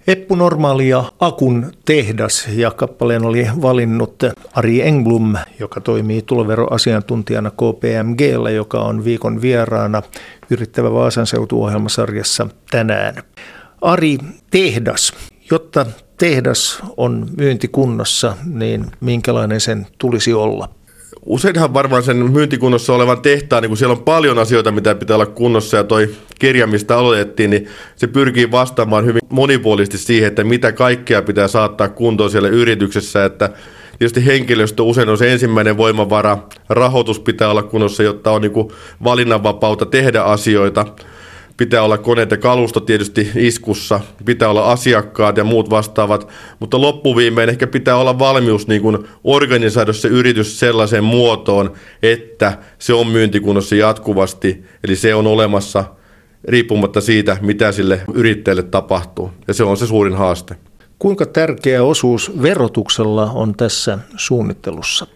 Eppu Normaali ja Akun tehdas, ja kappaleen oli valinnut Ari Engblom, joka toimii tuloveroasiantuntijana KPMG:llä, joka on viikon vieraana Yrittävä Vaasan seutu-ohjelmasarjassa tänään. Ari, tehdas. Jotta tehdas on myyntikunnossa, niin minkälainen sen tulisi olla? Useinhan varmaan sen myyntikunnossa olevan tehtaan, niin kun siellä on paljon asioita, mitä pitää olla kunnossa, ja toi kirja, mistä aloitettiin, niin se pyrkii vastaamaan hyvin monipuolisesti siihen, että mitä kaikkea pitää saattaa kuntoon siellä yrityksessä, että tietysti henkilöstö usein on se ensimmäinen voimavara, rahoitus pitää olla kunnossa, jotta on niin kuin valinnanvapautta tehdä asioita. Pitää olla koneet ja kalusto tietysti iskussa, pitää olla asiakkaat ja muut vastaavat, mutta loppuviimein ehkä pitää olla valmius niin kuin organisoida se yritys sellaiseen muotoon, että se on myyntikunnossa jatkuvasti, eli se on olemassa riippumatta siitä, mitä sille yrittäjälle tapahtuu, ja se on se suurin haaste. Kuinka tärkeä osuus verotuksella on tässä suunnittelussa?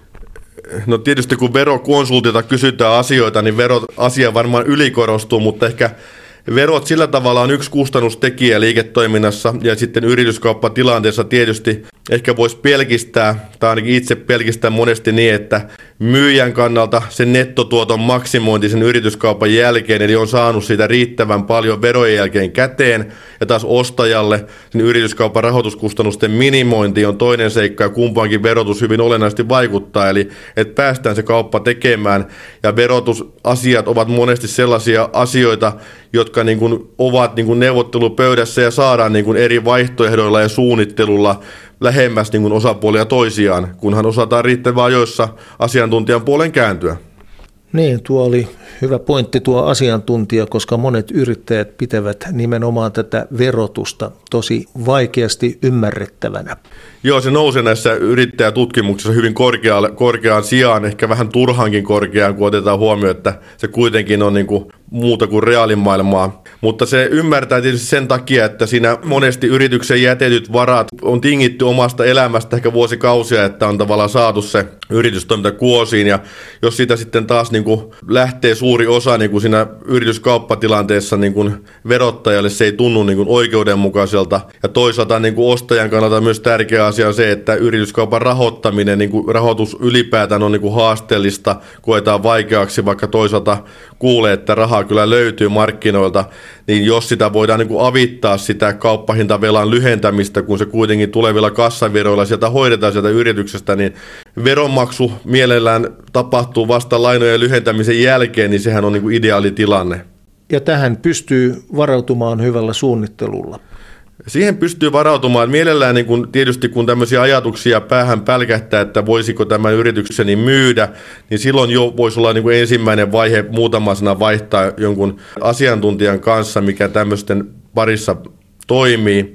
No tietysti kun verokonsultilta kysytään asioita, niin veroasia varmaan ylikorostuu, mutta ehkä verot sillä tavalla on yksi kustannustekijä liiketoiminnassa, ja sitten yrityskauppatilanteessa tietysti ehkä voisi pelkistää, tai ainakin itse pelkistää monesti niin, että myyjän kannalta sen nettotuoton maksimointi sen yrityskaupan jälkeen, eli on saanut siitä riittävän paljon verojen jälkeen käteen, ja taas ostajalle sen yrityskaupan rahoituskustannusten minimointi on toinen seikka, ja kumpaankin verotus hyvin olennaisesti vaikuttaa, eli että päästään se kauppa tekemään, ja verotusasiat ovat monesti sellaisia asioita, jotka niin kuin ovat niin kuin neuvottelupöydässä ja saadaan niin kuin eri vaihtoehdoilla ja suunnittelulla lähemmäs niin kuin osapuolia toisiaan, kunhan osataan riittävän ajoissa asiantuntijan puolen kääntyä. Niin, tuo oli hyvä pointti tuo asiantuntija, koska monet yrittäjät pitävät nimenomaan tätä verotusta tosi vaikeasti ymmärrettävänä. Joo, se nousee näissä yrittäjätutkimuksissa hyvin korkeaan sijaan, ehkä vähän turhankin korkeaan, kun otetaan huomioon, että se kuitenkin on niin kuin muuta kuin reaalimaailmaa. Mutta se ymmärtää tietysti sen takia, että siinä monesti yrityksen jätetyt varat on tingitty omasta elämästä ehkä vuosikausia, että on tavallaan saatu se yritystoiminta kuosiin. Ja jos siitä sitten taas niin kuin lähtee suuri osa niin kuin siinä yrityskauppatilanteessa niin kuin verottajalle, se ei tunnu niin kuin oikeudenmukaiselta. Ja toisaalta niin kuin ostajan kannalta myös tärkeä asia on se, että yrityskaupan rahoittaminen, niin kuin rahoitus ylipäätään on niin kuin haasteellista, koetaan vaikeaksi, vaikka toisaalta kuulee, että rahaa kyllä löytyy markkinoilta, niin jos sitä voidaan niin kuin avittaa sitä kauppahintavelan lyhentämistä, kun se kuitenkin tulevilla kassaviroilla sieltä hoidetaan sieltä yrityksestä, niin veronmaksu mielellään tapahtuu vasta lainojen lyhentämisen jälkeen, niin sehän on niin kuin ideaali tilanne. Ja tähän pystyy varautumaan hyvällä suunnittelulla. Siihen pystyy varautumaan mielellään niin kun, tietysti kun tämmöisiä ajatuksia päähän pälkähtää, että voisiko tämän yritykseni myydä, niin silloin jo voisi olla niin kuin ensimmäinen vaihe muutamasena vaihtaa jonkun asiantuntijan kanssa, mikä tämmöisten parissa toimii.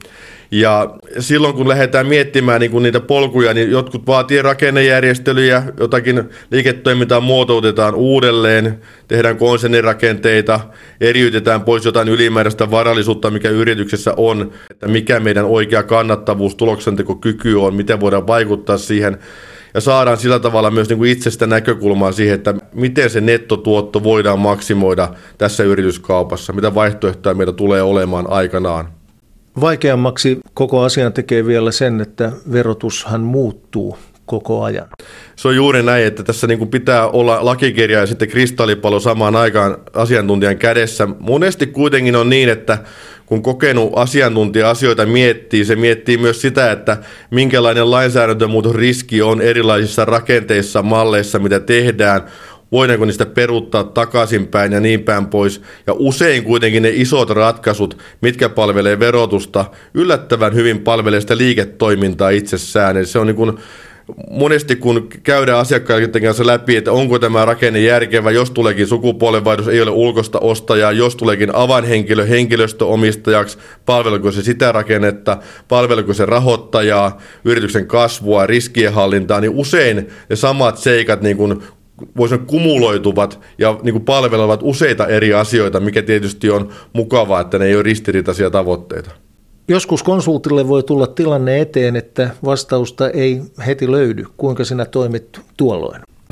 Ja silloin kun lähdetään miettimään niin kuin niitä polkuja, niin jotkut vaatii rakennejärjestelyjä, jotakin liiketoimintaa muotoutetaan uudelleen, tehdään konsernirakenteita, eriytetään pois jotain ylimääräistä varallisuutta, mikä yrityksessä on, että mikä meidän oikea kannattavuus, tuloksentekokyky on, miten voidaan vaikuttaa siihen. Ja saadaan sillä tavalla myös niin kuin itsestä näkökulmaa siihen, että miten se nettotuotto voidaan maksimoida tässä yrityskaupassa, mitä vaihtoehtoja meillä tulee olemaan aikanaan. Vaikeammaksi koko asian tekee vielä sen, että verotushan muuttuu koko ajan. Se on juuri näin, että tässä niin kuin pitää olla lakikirja ja sitten kristallipallo samaan aikaan asiantuntijan kädessä. Monesti kuitenkin on niin, että kun kokenut asiantuntija asioita miettii, se miettii myös sitä, että minkälainen lainsäädäntömuutosriski on erilaisissa rakenteissa, malleissa, mitä tehdään. Voidaanko niistä peruuttaa takaisinpäin ja niin päin pois. Ja usein kuitenkin ne isot ratkaisut, mitkä palvelee verotusta, yllättävän hyvin palvelee sitä liiketoimintaa itsessään. Eli se on niin kuin monesti kun käydään asiakkaiden kanssa läpi, että onko tämä rakenne järkevä, jos tuleekin sukupolvenvaihdos, ei ole ulkoista ostajaa, jos tuleekin avainhenkilö henkilöstöomistajaksi, palveluko se sitä rakennetta, palveluko se rahoittajaa, yrityksen kasvua, riskienhallintaa, niin usein ne samat seikat niin kuin voisi kumuloituvat ja niin kuin palvelevat useita eri asioita, mikä tietysti on mukavaa, että ne ei ole ristiriitaisia tavoitteita. Joskus konsultille voi tulla tilanne eteen, että vastausta ei heti löydy. Kuinka sinä toimit tuolloin?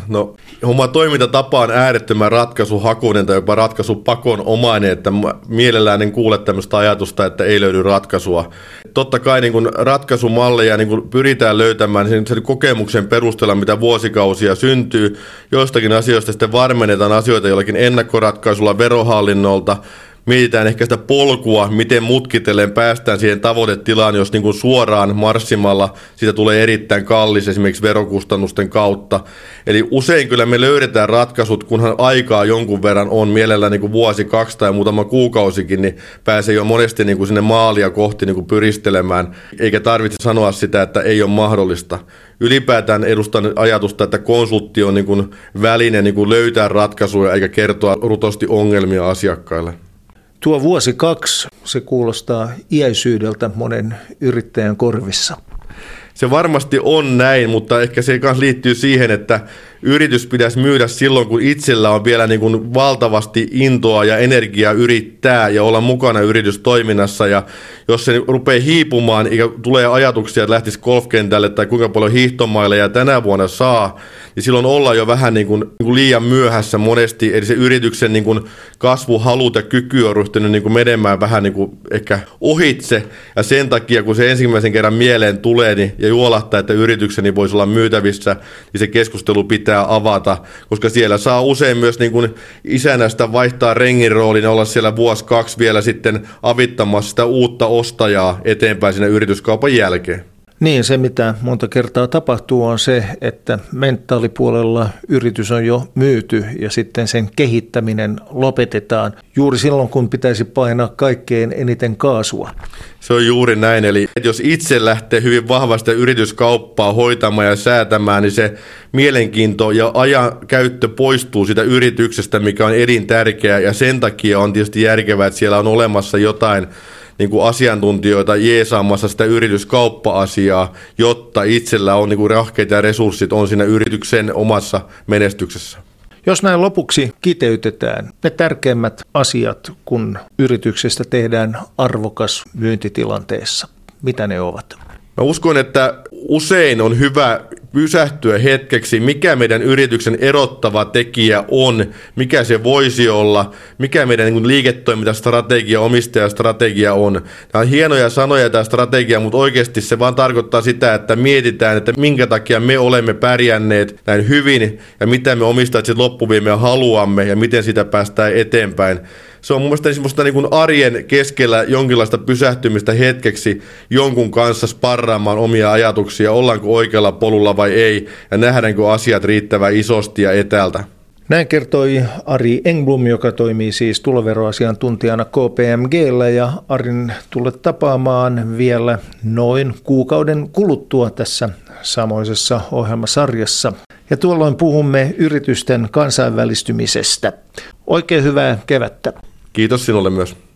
No, oma toimintatapa on äärettömän ratkaisuhakuinen tai jopa ratkaisupakonomainen, että mielellään en kuule tämmöistä ajatusta, että ei löydy ratkaisua. Totta kai niin kun ratkaisumalleja niin kun pyritään löytämään sen kokemuksen perusteella, mitä vuosikausia syntyy. Joistakin asioista sitten varmennetaan asioita jollakin ennakkoratkaisulla verohallinnolta. Mietitään ehkä sitä polkua, miten mutkitellen päästään siihen tavoitetilaan, jos niin kuin suoraan marssimalla siitä tulee erittäin kallis esimerkiksi verokustannusten kautta. Eli usein kyllä me löydetään ratkaisut, kunhan aikaa jonkun verran on, mielellään niin kuin vuosi, 2 tai muutama kuukausikin, niin pääsee jo monesti niin kuin sinne maalia kohti niin kuin pyristelemään, eikä tarvitse sanoa sitä, että ei ole mahdollista. Ylipäätään edustan ajatusta, että konsultti on niin kuin väline niin kuin löytää ratkaisuja eikä kertoa rutosti ongelmia asiakkaille. Tuo vuosi 2, se kuulostaa iäisyydeltä monen yrittäjän korvissa. Se varmasti on näin, mutta ehkä se myös liittyy siihen, että yritys pitäisi myydä silloin, kun itsellä on vielä niin kuin valtavasti intoa ja energiaa yrittää ja olla mukana yritystoiminnassa. Ja jos se rupeaa hiipumaan ja tulee ajatuksia, että lähtisi golfkentälle tai kuinka paljon hiihtomaille ja tänä vuonna saa, niin silloin ollaan jo vähän niin kuin liian myöhässä monesti. Eli se yrityksen niin kuin kasvuhalut ja kyky on ryhtynyt niin kuin menemään vähän niin kuin ehkä ohitse. Ja sen takia, kun se ensimmäisen kerran mieleen tulee niin, ja juolahtaa, että yritykseni voisi olla myytävissä, niin se keskustelu pitää avata, koska siellä saa usein myös niin kuin isänästä vaihtaa rengin roolin ja olla siellä vuosi 2 vielä sitten avittamassa sitä uutta ostajaa eteenpäin siinä yrityskaupan jälkeen. Niin, se mitä monta kertaa tapahtuu on se, että mentaalipuolella yritys on jo myyty ja sitten sen kehittäminen lopetetaan juuri silloin, kun pitäisi painaa kaikkein eniten kaasua. Se on juuri näin, eli jos itse lähtee hyvin vahvasti yrityskauppaa hoitamaan ja säätämään, niin se mielenkiinto ja ajan käyttö poistuu siitä yrityksestä, mikä on elintärkeää, ja sen takia on tietysti järkevää, että siellä on olemassa jotain niin kuin asiantuntijoita jeesaamassa sitä yrityskauppa-asiaa, jotta itsellä on niin kuin rahkeet ja resurssit on siinä yrityksen omassa menestyksessä. Jos näin lopuksi kiteytetään ne tärkeimmät asiat, kun yrityksestä tehdään arvokas myyntitilanteessa, mitä ne ovat? Mä uskon, että usein on hyvä pysähtyä hetkeksi, mikä meidän yrityksen erottava tekijä on, mikä se voisi olla, mikä meidän niin liiketoimintastrategia, omistajastrategia on. Nämä on hienoja sanoja tämä strategia, mutta oikeasti se vaan tarkoittaa sitä, että mietitään, että minkä takia me olemme pärjänneet näin hyvin ja mitä me omistajat sitten loppuviimeen haluamme ja miten sitä päästään eteenpäin. Se on mun mielestä semmoista niin kuin arjen keskellä jonkinlaista pysähtymistä hetkeksi jonkun kanssa sparraamaan omia ajatuksia, ollaanko oikealla polulla vai ei, ja nähdäänkö asiat riittävän isosti ja etäältä. Näin kertoi Ari Engblom, joka toimii siis tuloveroasiantuntijana KPMG:llä, ja Arin tulet tapaamaan vielä noin kuukauden kuluttua tässä samoisessa ohjelmasarjassa. Ja tuolloin puhumme yritysten kansainvälistymisestä. Oikein hyvää kevättä. Kiitos sinulle myös.